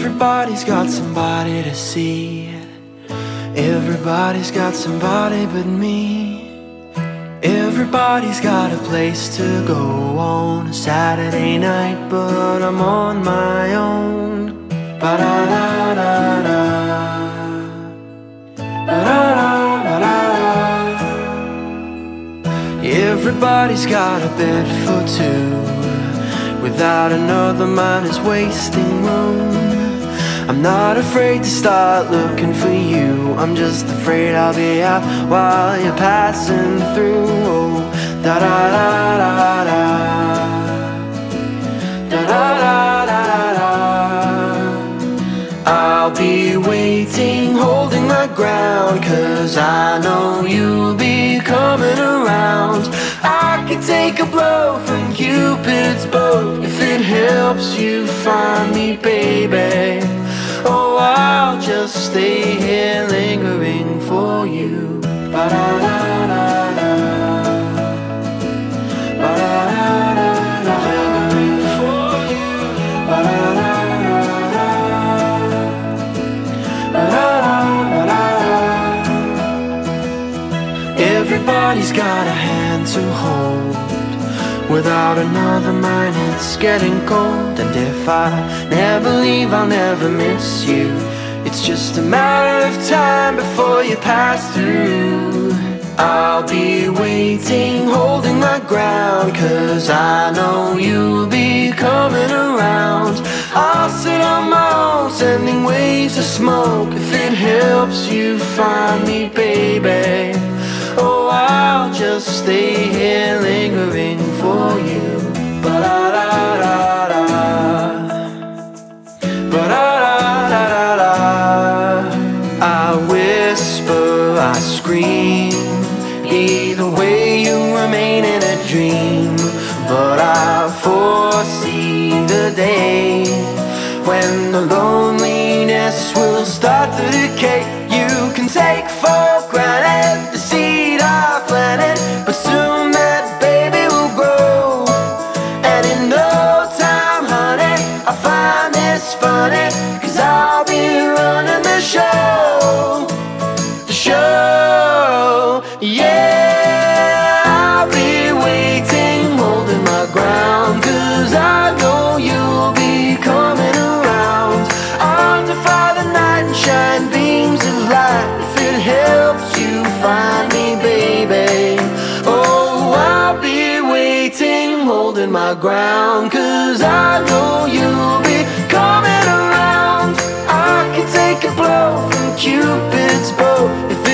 Everybody's got somebody to see. Everybody's got somebody but me. Everybody's got a place to go on a Saturday night, but I'm on my own. Ba-da-da-da-da, ba-da-da-da-da. Everybody's got a bed for two. Without another, mine is wasting room. I'm not afraid to start looking for you. I'm just afraid I'll be out while you're passing through. Oh, da-da-da-da-da, da-da-da-da-da. I'll be waiting, holding my ground, 'cause I know you'll be coming around. I could take a blow from Cupid's bow if it helps you find me, baby. Oh, I'll just stay here lingering for you. Ba-da-da-da-da, ba-da-da-da-da, lingering for you. Ba-da-da-da-da, ba-da-da-da-da. Everybody's got a hand to hold. Without another, mine it's getting cold. And if I never leave, I'll never miss you. It's just a matter of time before you pass through. I'll be waiting, holding my ground, 'cause I know you'll be coming around. I'll sit on my own, sending waves of smoke, if it helps you find me, baby. Oh, I'll just stay here lingering for you. Ba-da-da-da-da, ba-da-da-da-da. I whisper, I scream, either way you remain in a dream. But I foresee the day when the loneliness will start to decay. You can take for granted the seed I've planted, but soon that baby will grow. And in no time, honey, I'll find this funny, 'cause I'll be running the show. The show, yeah. I'll be waiting, holding my ground, 'cause I know you'll be coming around. I'll defy the night and shine beams of light, if it helps you find me, baby. Oh, I'll be waiting, holding my ground, 'cause I know you'll be coming around. I could take a blow from Cupid's bow if